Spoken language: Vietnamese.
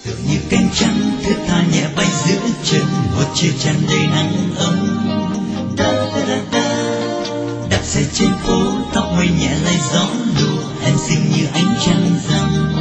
tựa như cánh trắng thướt tha nhẹ bay giữa chân một chiều tràn đầy nắng ấm. Da da da da, đạp xe trên phố tóc mây nhẹ lay gió lùa, em xinh như ánh trăng rằm.